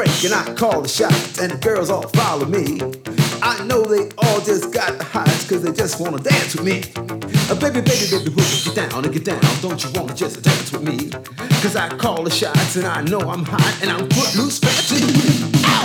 break and I call the shots and the girls all follow me. I know they all just got the highs cause they just wanna dance with me. Baby, baby, baby, will you get down and get down? Don't you wanna just dance with me? Cause I call the shots and I know I'm hot and I'm foot loose, fancy. Ow!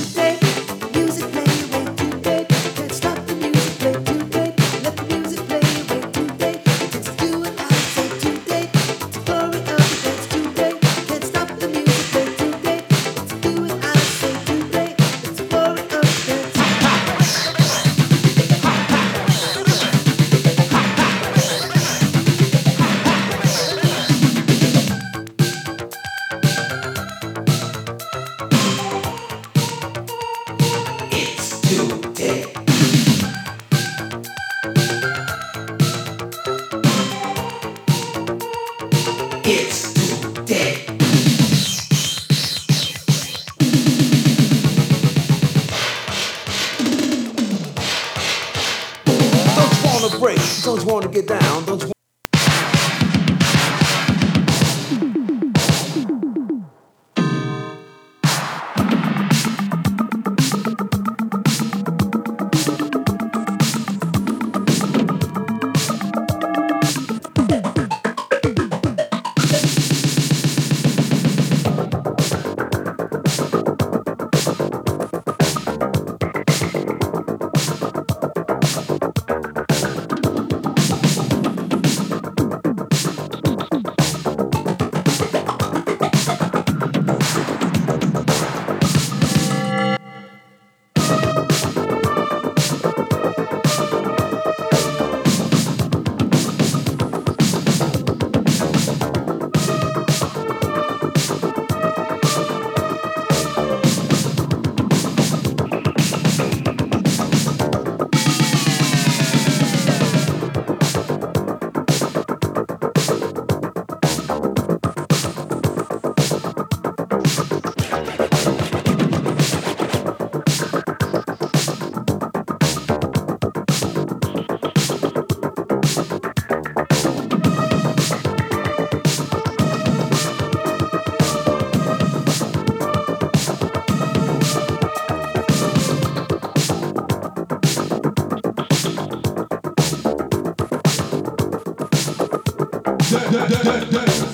Break, don't you wanna get down, don't you Dance.